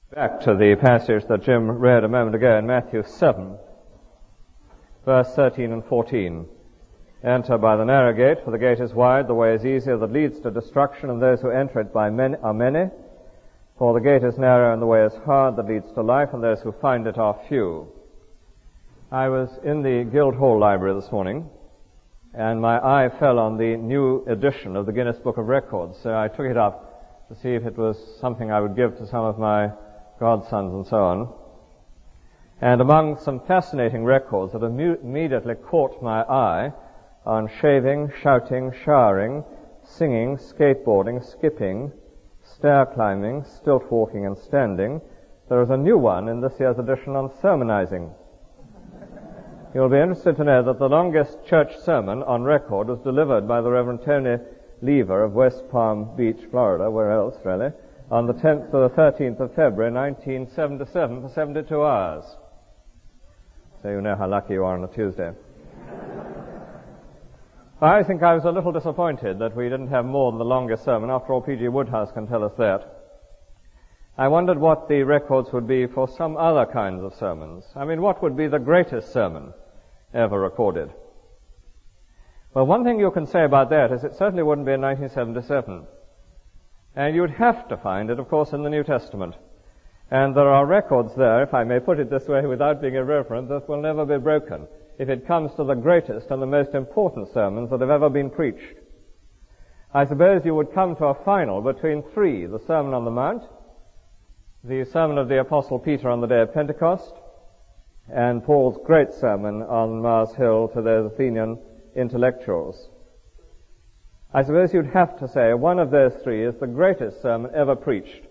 Back to the passage that Jim read a moment ago in Matthew 7, verse 13 and 14. Enter by the narrow gate, for the gate is wide, the way is easier that leads to destruction, and those who enter it are many. For the gate is narrow and the way is hard that leads to life, and those who find it are few. I was in the Guildhall Library this morning, and my eye fell on the new edition of the Guinness Book of Records, so I took it up to see if it was something I would give to some of my godsons and so on. And among some fascinating records that immediately caught my eye on shaving, shouting, showering, singing, skateboarding, skipping, stair climbing, stilt walking and standing, there is a new one in this year's edition on sermonizing. You'll be interested to know that the longest church sermon on record was delivered by the Reverend Tony Lever of West Palm Beach, Florida, where else really, on the 10th to the 13th of February 1977 for 72 hours. So you know how lucky you are on a Tuesday. I think I was a little disappointed that we didn't have more than the longest sermon. After all, P.G. Woodhouse can tell us that. I wondered what the records would be for some other kinds of sermons. I mean, what would be the greatest sermon ever recorded? Well, one thing you can say about that is it certainly wouldn't be in 1977. And you'd have to find it, of course, in the New Testament. And there are records there, if I may put it this way without being irreverent, that will never be broken if it comes to the greatest and the most important sermons that have ever been preached. I suppose you would come to a final between three: the Sermon on the Mount, the sermon of the Apostle Peter on the day of Pentecost, and Paul's great sermon on Mars Hill to those Athenian intellectuals. I suppose you'd have to say one of those three is the greatest sermon ever preached.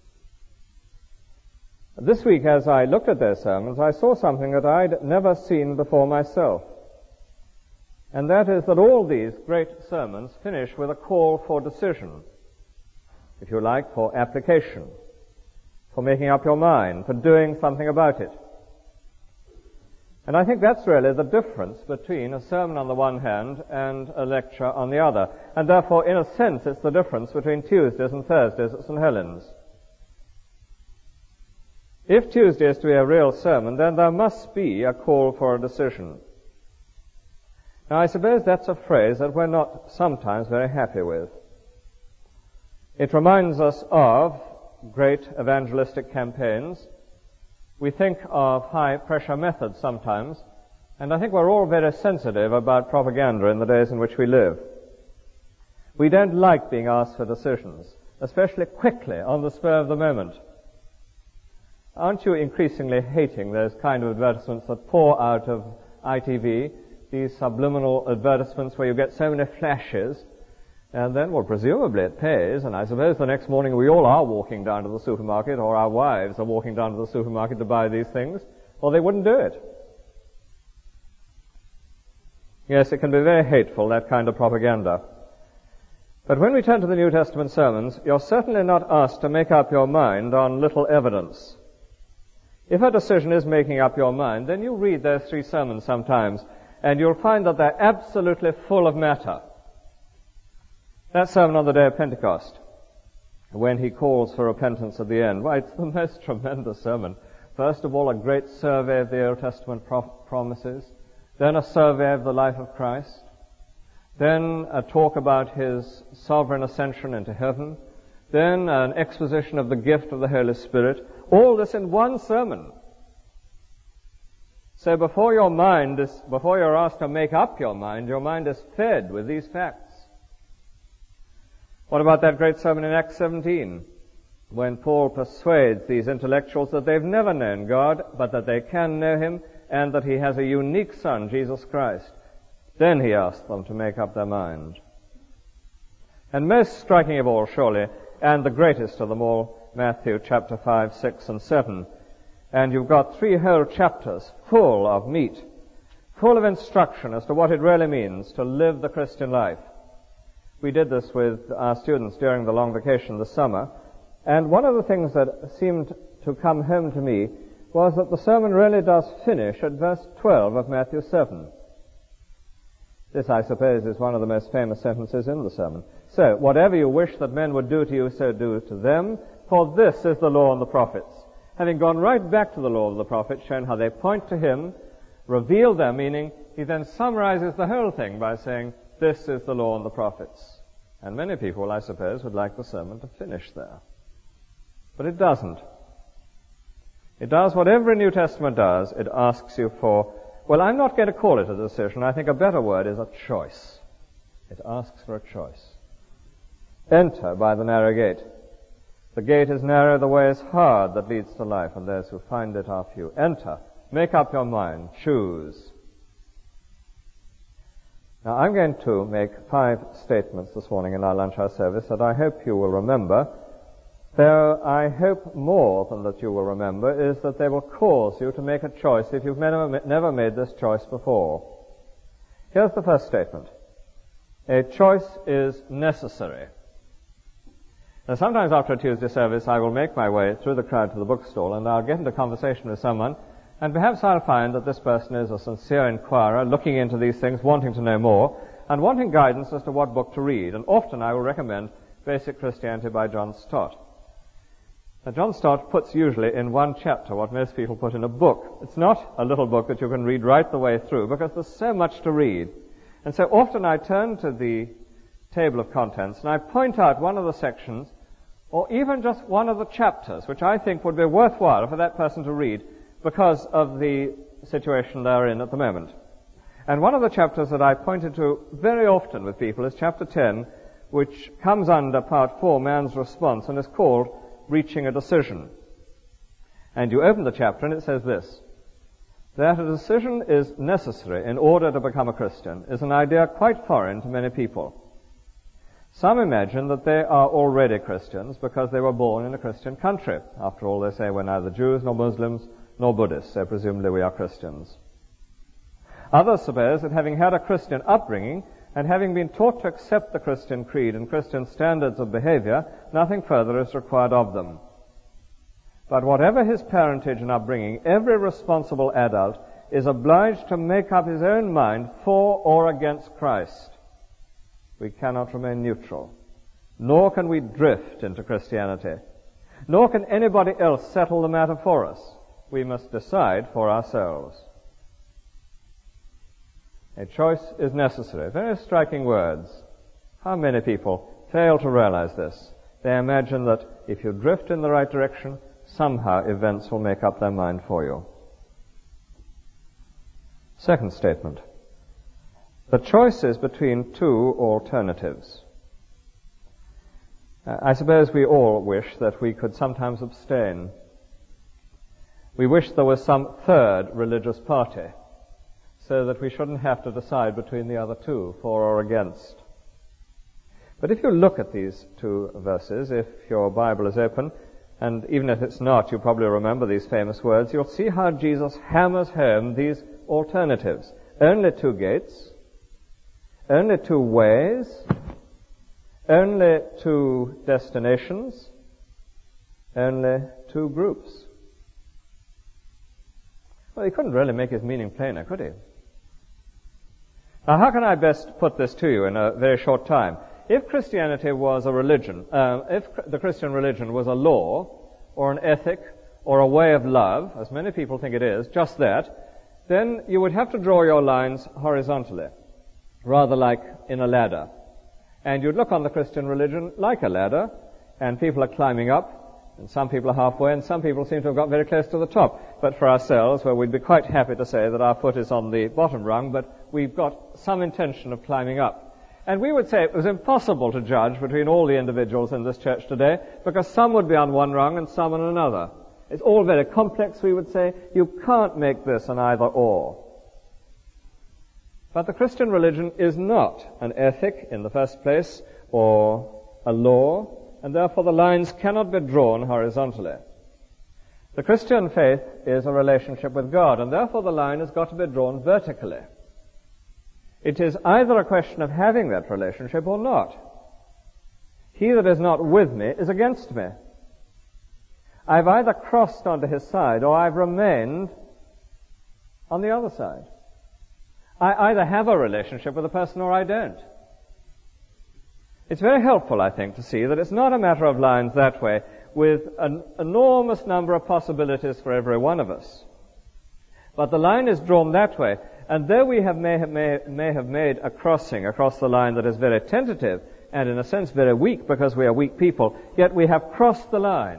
This week, as I looked at those sermons, I saw something that I'd never seen before myself. And that is that all these great sermons finish with a call for decision, if you like, for application, for making up your mind, for doing something about it. And I think that's really the difference between a sermon on the one hand and a lecture on the other. And therefore, in a sense, it's the difference between Tuesdays and Thursdays at St. Helens. If Tuesday is to be a real sermon, then there must be a call for a decision. Now, I suppose that's a phrase that we're not sometimes very happy with. It reminds us of great evangelistic campaigns. We think of high-pressure methods sometimes, and I think we're all very sensitive about propaganda in the days in which we live. We don't like being asked for decisions, especially quickly, on the spur of the moment. Aren't you increasingly hating those kind of advertisements that pour out of ITV, these subliminal advertisements where you get so many flashes, and then, well, presumably it pays, and I suppose the next morning we all are walking down to the supermarket, or our wives are walking down to the supermarket to buy these things, or they wouldn't do it. Yes, it can be very hateful, that kind of propaganda. But when we turn to the New Testament sermons, you're certainly not asked to make up your mind on little evidence. If a decision is making up your mind, then you read those three sermons sometimes, and you'll find that they're absolutely full of matter. That sermon on the day of Pentecost, when he calls for repentance at the end, well, it's the most tremendous sermon. First of all, a great survey of the Old Testament promises, then a survey of the life of Christ, then a talk about his sovereign ascension into heaven, then an exposition of the gift of the Holy Spirit, all this in one sermon. So before you're asked to make up your mind is fed with these facts. What about that great sermon in Acts 17, when Paul persuades these intellectuals that they've never known God, but that they can know him, and that he has a unique Son, Jesus Christ? Then he asks them to make up their mind. And most striking of all, surely, and the greatest of them all, Matthew chapter 5, 6, and 7. And you've got 3 whole chapters full of meat, full of instruction as to what it really means to live the Christian life. We did this with our students during the long vacation this summer, and one of the things that seemed to come home to me was that the sermon really does finish at verse 12 of Matthew 7. This, I suppose, is one of the most famous sentences in the sermon. So, whatever you wish that men would do to you, so do to them, for this is the law and the prophets. having gone right back to the law of the prophets, shown how they point to him, reveal their meaning, he then summarizes the whole thing by saying, this is the law and the prophets. And many people, I suppose, would like the sermon to finish there. But it doesn't. It does what every New Testament does. It asks you for, well, I'm not going to call it a decision. I think a better word is a choice. It asks for a choice. Enter by the narrow gate. The gate is narrow, the way is hard that leads to life, and those who find it are few. Enter. Make up your mind. Choose. Now, I'm going to make 5 statements this morning in our lunch hour service that I hope you will remember, though I hope more than that you will remember is that they will cause you to make a choice if you've never made this choice before. Here's the first statement. A choice is necessary. Now, sometimes after a Tuesday service, I will make my way through the crowd to the bookstall, and I'll get into conversation with someone, and perhaps I'll find that this person is a sincere inquirer, looking into these things, wanting to know more, and wanting guidance as to what book to read. And often I will recommend Basic Christianity by John Stott. Now, John Stott puts usually in one chapter what most people put in a book. It's not a little book that you can read right the way through, because there's so much to read. And so often I turn to the table of contents and I point out one of the sections, or even just one of the chapters, which I think would be worthwhile for that person to read because of the situation they're in at the moment. And one of the chapters that I pointed to very often with people is chapter 10, which comes under part 4, man's response, and is called Reaching a Decision. And you open the chapter and it says this, that a decision is necessary in order to become a Christian is an idea quite foreign to many people. Some imagine that they are already Christians because they were born in a Christian country. After all, they say we're neither Jews nor Muslims nor Buddhists, so presumably we are Christians. Others suppose that having had a Christian upbringing and having been taught to accept the Christian creed and Christian standards of behavior, nothing further is required of them. But whatever his parentage and upbringing, every responsible adult is obliged to make up his own mind for or against Christ. We cannot remain neutral, nor can we drift into Christianity, nor can anybody else settle the matter for us. We must decide for ourselves. A choice is necessary. Very striking words. How many people fail to realize this? They imagine that if you drift in the right direction, somehow events will make up their mind for you. Second statement. The choice is between 2 alternatives. I suppose we all wish that we could sometimes abstain. We wish there was some third religious party, so that we shouldn't have to decide between the other 2, for or against. But if you look at these 2 verses, if your Bible is open, and even if it's not, you probably remember these famous words, you'll see how Jesus hammers home these alternatives. Only 2 gates, only 2 ways, only 2 destinations, only 2 groups. Well, he couldn't really make his meaning plainer, could he? Now, how can I best put this to you in a very short time? If Christianity was a religion, if the Christian religion was a law, or an ethic, or a way of love, as many people think it is, just that, then you would have to draw your lines horizontally, rather like in a ladder. And you'd look on the Christian religion like a ladder, and people are climbing up, and some people are halfway, and some people seem to have got very close to the top. But for ourselves, well, we'd be quite happy to say that our foot is on the bottom rung, but we've got some intention of climbing up. And we would say it was impossible to judge between all the individuals in this church today, because some would be on one rung and some on another. It's all very complex, we would say. You can't make this an either-or. But the Christian religion is not an ethic in the first place, or a law, and therefore the lines cannot be drawn horizontally. The Christian faith is a relationship with God, and therefore the line has got to be drawn vertically. It is either a question of having that relationship or not. He that is not with me is against me. I've either crossed onto his side or I've remained on the other side. I either have a relationship with a person or I don't. It's very helpful, I think, to see that it's not a matter of lines that way with an enormous number of possibilities for every one of us. But the line is drawn that way, and though we may have made a crossing across the line that is very tentative, and in a sense very weak because we are weak people, yet we have crossed the line.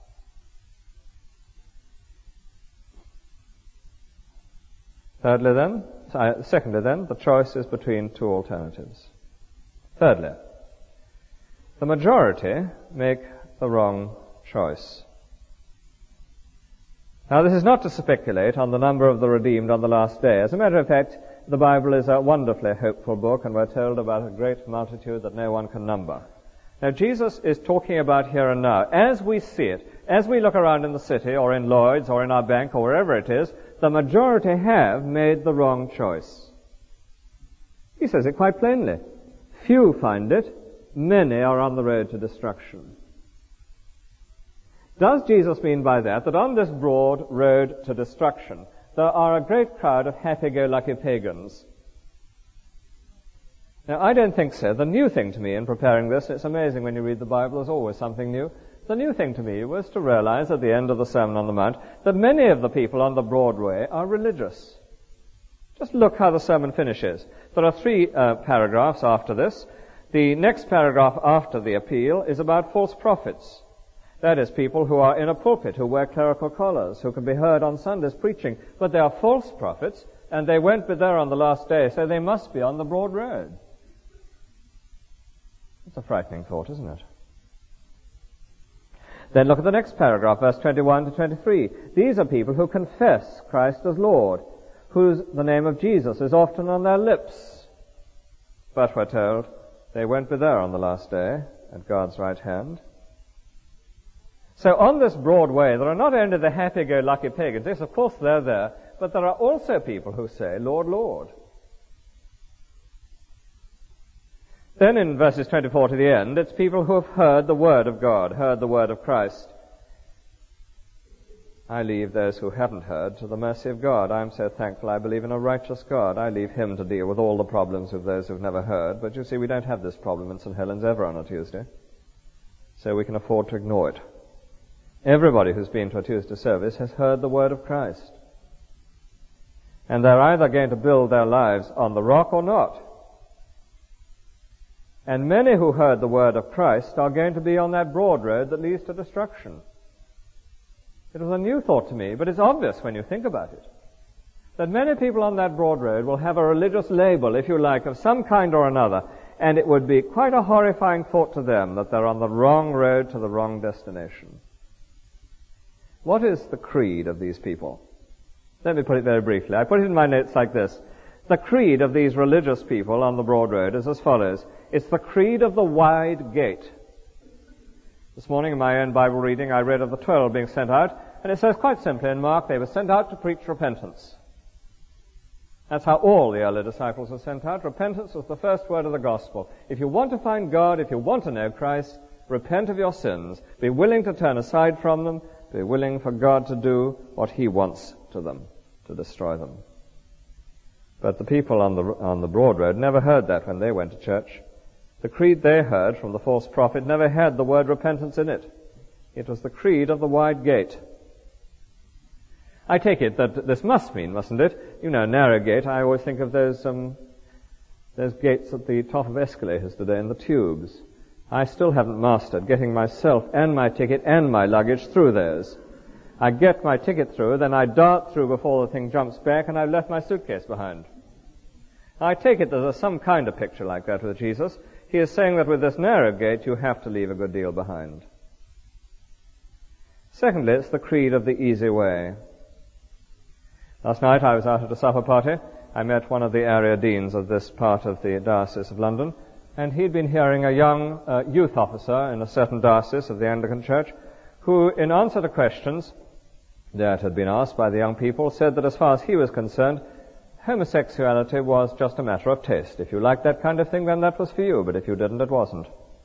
Secondly then, the choice is between two alternatives. Thirdly, the majority make the wrong choice. Now, this is not to speculate on the number of the redeemed on the last day. As a matter of fact, the Bible is a wonderfully hopeful book, and we're told about a great multitude that no one can number. Now, Jesus is talking about here and now. As we see it, as we look around in the city, or in Lloyd's, or in our bank, or wherever it is, the majority have made the wrong choice. He says it quite plainly. Few find it, many are on the road to destruction. Does Jesus mean by that on this broad road to destruction there are a great crowd of happy-go-lucky pagans? Now, I don't think so. The new thing to me in preparing this, it's amazing when you read the Bible, there's always something new. The new thing to me was to realize at the end of the Sermon on the Mount that many of the people on the Broadway are religious. Just look how the sermon finishes. There are 3 paragraphs after this. The next paragraph after the appeal is about false prophets. That is, people who are in a pulpit, who wear clerical collars, who can be heard on Sundays preaching, but they are false prophets, and they won't be there on the last day, so they must be on the broad road. It's a frightening thought, isn't it? Then look at the next paragraph, verse 21 to 23. These are people who confess Christ as Lord, the name of Jesus is often on their lips. But we're told they won't be there on the last day at God's right hand. So on this broad way, there are not only the happy-go-lucky pagans. Yes, of course they're there, but there are also people who say, Lord, Lord. Then in verses 24 to the end, it's people who have heard the word of God, heard the word of Christ. I leave those who haven't heard to the mercy of God. I'm so thankful I believe in a righteous God. I leave him to deal with all the problems of those who've never heard. But you see, we don't have this problem in St. Helens ever on a Tuesday. So we can afford to ignore it. Everybody who's been to a Tuesday service has heard the word of Christ. And they're either going to build their lives on the rock or not. And many who heard the word of Christ are going to be on that broad road that leads to destruction. It was a new thought to me, but it's obvious when you think about it, that many people on that broad road will have a religious label, if you like, of some kind or another, and it would be quite a horrifying thought to them that they're on the wrong road to the wrong destination. What is the creed of these people? Let me put it very briefly. I put it in my notes like this. The creed of these religious people on the broad road is as follows. It's the creed of the wide gate. This morning in my own Bible reading, I read of the 12 being sent out, and it says quite simply in Mark, they were sent out to preach repentance. That's how all the early disciples were sent out. Repentance was the first word of the gospel. If you want to find God, if you want to know Christ, repent of your sins. Be willing to turn aside from them. Be willing for God to do what he wants to them, to destroy them. But the people on the broad road never heard that when they went to church. The creed they heard from the false prophet never had the word repentance in it. It was the creed of the wide gate. I take it that this must mean, mustn't it? You know, narrow gate. I always think of those gates at the top of escalators today in the tubes. I still haven't mastered getting myself and my ticket and my luggage through those. I get my ticket through, then I dart through before the thing jumps back, and I've left my suitcase behind. I take it there's some kind of picture like that with Jesus. He is saying that with this narrow gate, you have to leave a good deal behind. Secondly, it's the creed of the easy way. Last night I was out at a supper party. I met one of the area deans of this part of the Diocese of London, and he'd been hearing a young youth officer in a certain diocese of the Anglican Church who, in answer to questions that had been asked by the young people, said that as far as he was concerned, homosexuality was just a matter of taste. If you liked that kind of thing, then that was for you, but if you didn't, it wasn't.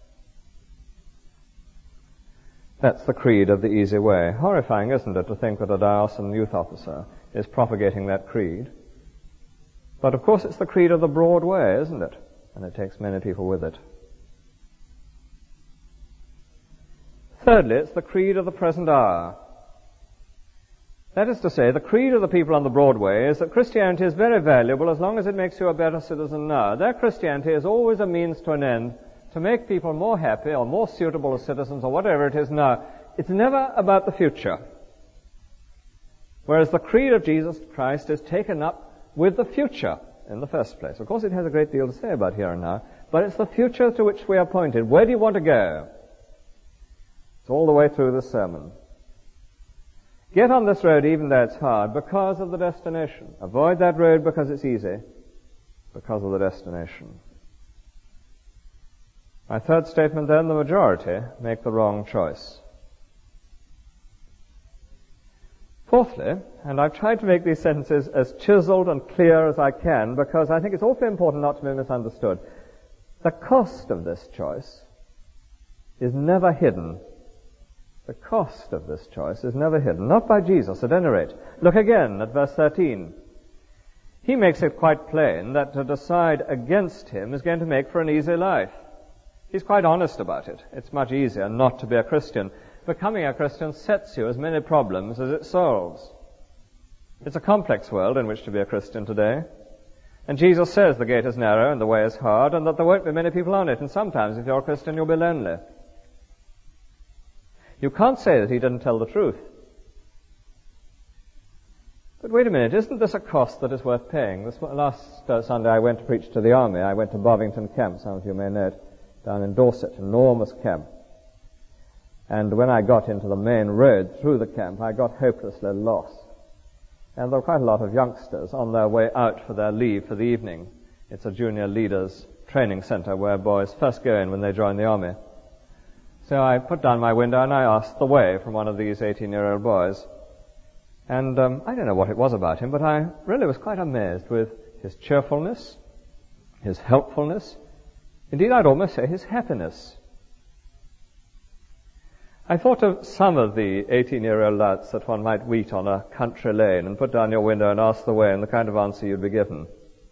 That's the creed of the easy way. Horrifying, isn't it, to think that a diocesan youth officer is propagating that creed? But of course it's the creed of the broad way, isn't it? And it takes many people with it. Thirdly, it's the creed of the present hour. That is to say, the creed of the people on the Broadway is that Christianity is very valuable as long as it makes you a better citizen now. Their Christianity is always a means to an end to make people more happy or more suitable as citizens or whatever it is now. It's never about the future. Whereas the creed of Jesus Christ is taken up with the future in the first place. Of course, it has a great deal to say about here and now, but it's the future to which we are pointed. Where do you want to go? It's all the way through the sermon. Get on this road even though it's hard because of the destination. Avoid that road because it's easy, because of the destination. My third statement then, the majority make the wrong choice. Fourthly, and I've tried to make these sentences as chiseled and clear as I can because I think it's awfully important not to be misunderstood. The cost of this choice is never hidden. The cost of this choice is never hidden, not by Jesus at any rate. Look again at verse 13. He makes it quite plain that to decide against him is going to make for an easy life. He's quite honest about it. It's much easier not to be a Christian. Becoming a Christian sets you as many problems as it solves. It's a complex world in which to be a Christian today. And Jesus says the gate is narrow and the way is hard and that there won't be many people on it. And sometimes if you're a Christian you'll be lonely. You can't say that he didn't tell the truth. But wait a minute, isn't this a cost that is worth paying? Last Sunday I went to preach to the army. I went to Bovington Camp, some of you may know it, down in Dorset, enormous camp. And when I got into the main road through the camp, I got hopelessly lost. And there were quite a lot of youngsters on their way out for their leave for the evening. It's a junior leaders training center where boys first go in when they join the army. So I put down my window and I asked the way from one of these 18-year-old boys. And I don't know what it was about him, but I really was quite amazed with his cheerfulness, his helpfulness, indeed I'd almost say his happiness. I thought of some of the 18-year-old lads that one might meet on a country lane and put down your window and ask the way and the kind of answer you'd be given.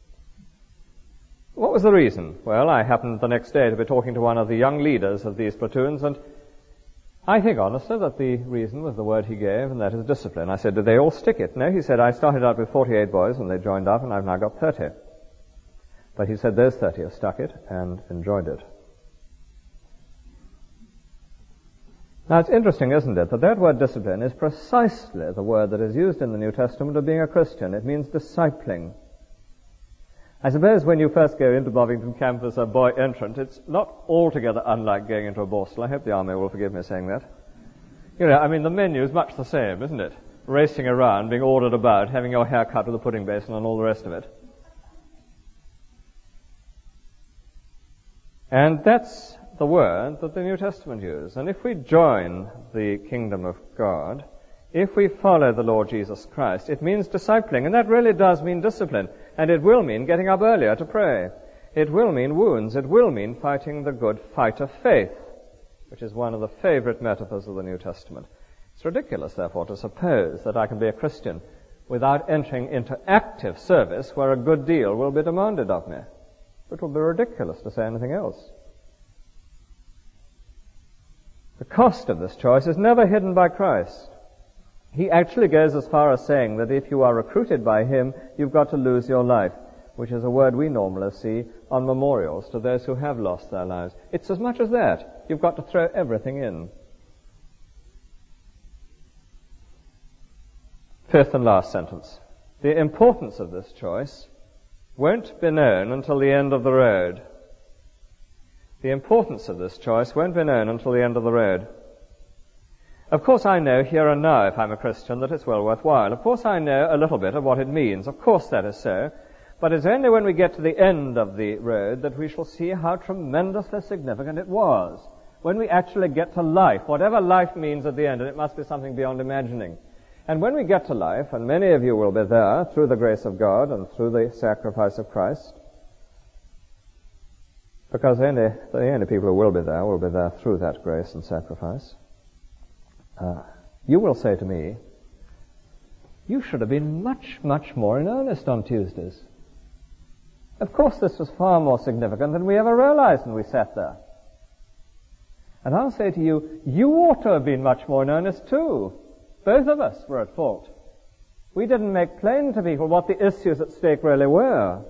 What was the reason? Well, I happened the next day to be talking to one of the young leaders of these platoons, and I think honestly that the reason was the word he gave, and that is discipline. I said, did they all stick it? No, he said, I started out with 48 boys and they joined up and I've now got 30. But he said those 30 have stuck it and enjoyed it. Now it's interesting, isn't it, that word discipline is precisely the word that is used in the New Testament of being a Christian. It means discipling. I suppose when you first go into Bovington Camp as a boy entrant, it's not altogether unlike going into a borstal. I hope the army will forgive me saying that. You know, I mean, the menu is much the same, isn't it? Racing around, being ordered about, having your hair cut with a pudding basin and all the rest of it. And that's the word that the New Testament uses. And if we join the kingdom of God, if we follow the Lord Jesus Christ, it means discipling, and that really does mean discipline. And it will mean getting up earlier to pray. It will mean wounds. It will mean fighting the good fight of faith, which is one of the favorite metaphors of the New Testament. It's ridiculous, therefore, to suppose that I can be a Christian without entering into active service where a good deal will be demanded of me. It will be ridiculous to say anything else. The cost of this choice is never hidden by Christ. He actually goes as far as saying that if you are recruited by him, you've got to lose your life, which is a word we normally see on memorials to those who have lost their lives. It's as much as that. You've got to throw everything in. Fifth and last sentence. The importance of this choice won't be known until the end of the road. The importance of this choice won't be known until the end of the road. Of course I know here and now, if I'm a Christian, that it's well worthwhile. Of course I know a little bit of what it means. Of course that is so. But it's only when we get to the end of the road that we shall see how tremendously significant it was. When we actually get to life, whatever life means at the end, and it must be something beyond imagining. And when we get to life, and many of you will be there through the grace of God and through the sacrifice of Christ, because the only people who will be there through that grace and sacrifice, you will say to me, you should have been much, much more in earnest on Tuesdays. Of course this was far more significant than we ever realized when we sat there. And I'll say to you, you ought to have been much more in earnest too. Both of us were at fault. We didn't make plain to people what the issues at stake really were.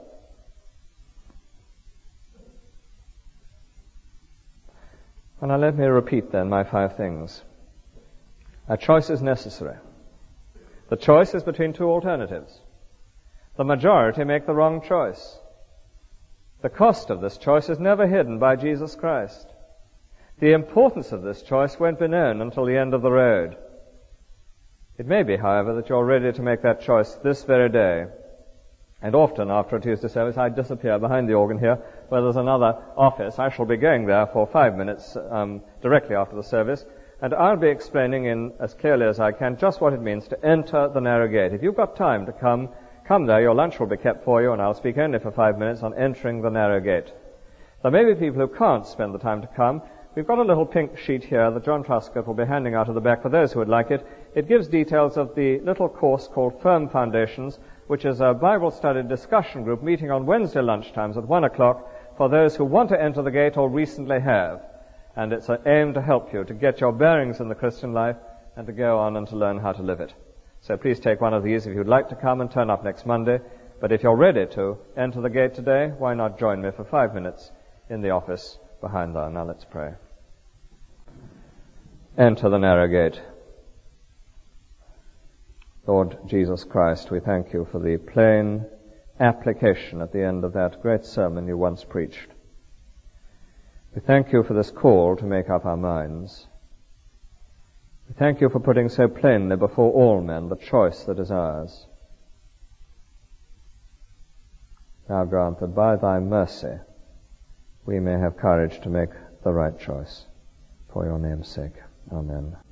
And now let me repeat then my 5 things. A choice is necessary. The choice is between 2 alternatives. The majority make the wrong choice. The cost of this choice is never hidden by Jesus Christ. The importance of this choice won't be known until the end of the road. It may be, however, that you're ready to make that choice this very day. And often after a Tuesday service, I disappear behind the organ here, where there's another office. I shall be going there for 5 minutes directly after the service, and I'll be explaining in as clearly as I can just what it means to enter the narrow gate. If you've got time to come there. Your lunch will be kept for you, and I'll speak only for 5 minutes on entering the narrow gate. There may be people who can't spend the time to come. We've got a little pink sheet here that John Truscott will be handing out at the back for those who would like it. It gives details of the little course called Firm Foundations, which is a Bible study discussion group meeting on Wednesday lunchtimes at 1 o'clock for those who want to enter the gate or recently have. And it's aimed to help you to get your bearings in the Christian life and to go on and to learn how to live it. So please take one of these if you'd like to come and turn up next Monday. But if you're ready to enter the gate today, why not join me for 5 minutes in the office behind there. Now let's pray. Enter the narrow gate. Lord Jesus Christ, we thank you for the plain application at the end of that great sermon you once preached. We thank you for this call to make up our minds. We thank you for putting so plainly before all men the choice that is ours. Now grant that by thy mercy we may have courage to make the right choice. For your name's sake. Amen.